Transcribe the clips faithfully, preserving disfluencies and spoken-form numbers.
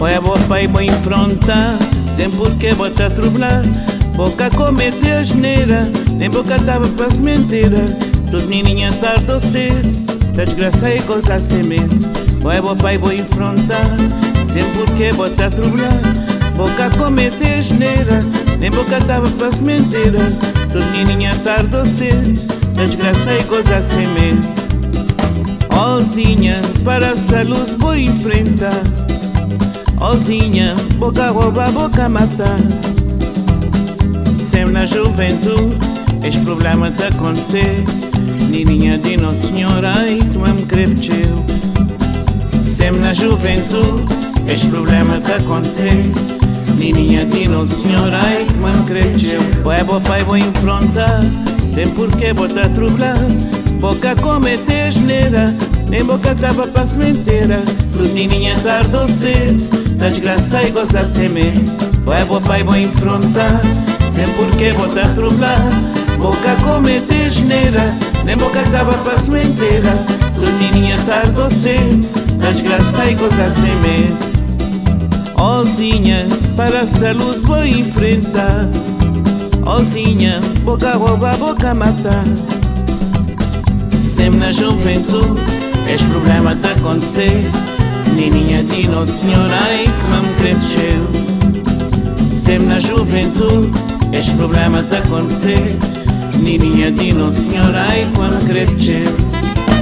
Boia boa pai, boa enfrontar, sempre porque bota a trublar. Boca cometer a geneira, nem boca tava para se mentira. Tudo menininha tarde ou cedo, da desgraça e coisa sem medo. Boia boa pai, boa enfrontar, sempre porque bota a trublar. Boca cometer a geneira, nem boca tava para se mentira. Tudo menininha tarde ou cedo, da desgraça e coisa sem medo. Ozinha, para essa luz vou enfrentar. Ozinha, boca rouba, boca matar. Sempre na juventude, este problema de acontecer. Nininha de Nossa Senhora, ai que me crepcheu. Sempre na juventude, este problema de acontecer. Nininha de Nossa Senhora, ai que me crepcheu. Boa boa pai, vou enfrentar, tem porquê botar trublar. Boca cometer geneira, nem boca tava para sementeira. Tudo nininha tarde ou cedo, da desgraça e gozar sem medo. Boa boa pai, vou enfrentar, sem porquê botar trublar. Boca cometer geneira, nem boca tava para sementeira. Tudo nininha tarde ou cedo, da desgraça e gozar sem medo. Ozinha, para essa luz vou enfrentar. Ozinha, boca rouba, boca matar. Sempre na juventude, este problema de acontecer. Nininha de Nossa Senhora, ai que me crepcheu. Sempre na juventude, este problema de acontecer. Nininha de Nossa Senhora, ai que me crepcheu.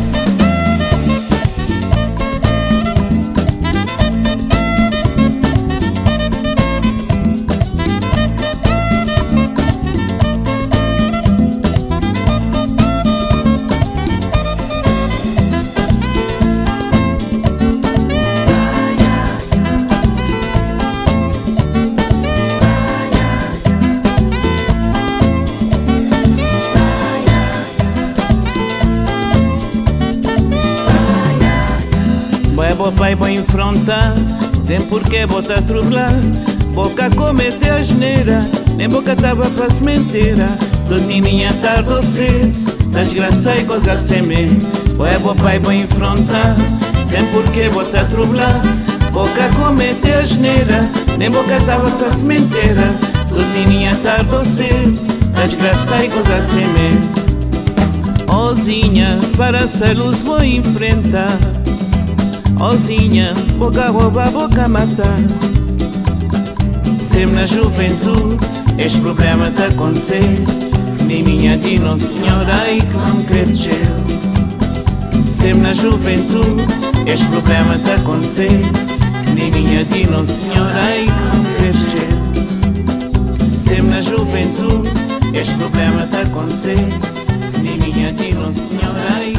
Boa boa pai, boa enfrentar, sem porquê botar trublar. Boca cometer a geneira, nem boca tava para sementeira. Tudo nininha tarde ou cedo, da desgraça e gozar sem medo. Boa boa pai, boa enfrentar, sem porquê botar trublar. Boca cometer a geneira, nem boca tava para sementeira. Tudo nininha tarde ou cedo, da desgraça e gozar sem medo. Ozinha, para essa luz vou enfrentar. Ozinha, boca rouba, boca matar. Sempre na juventude, este problema de acontecer. Nininha de Nossa Senhora, ai que me crepcheu. Sempre na juventude, este problema de acontecer. Nininha de Nossa Senhora, ai que me crepcheu. Sempre na juventude, este problema de acontecer. Nininha de Nossa Senhora, ai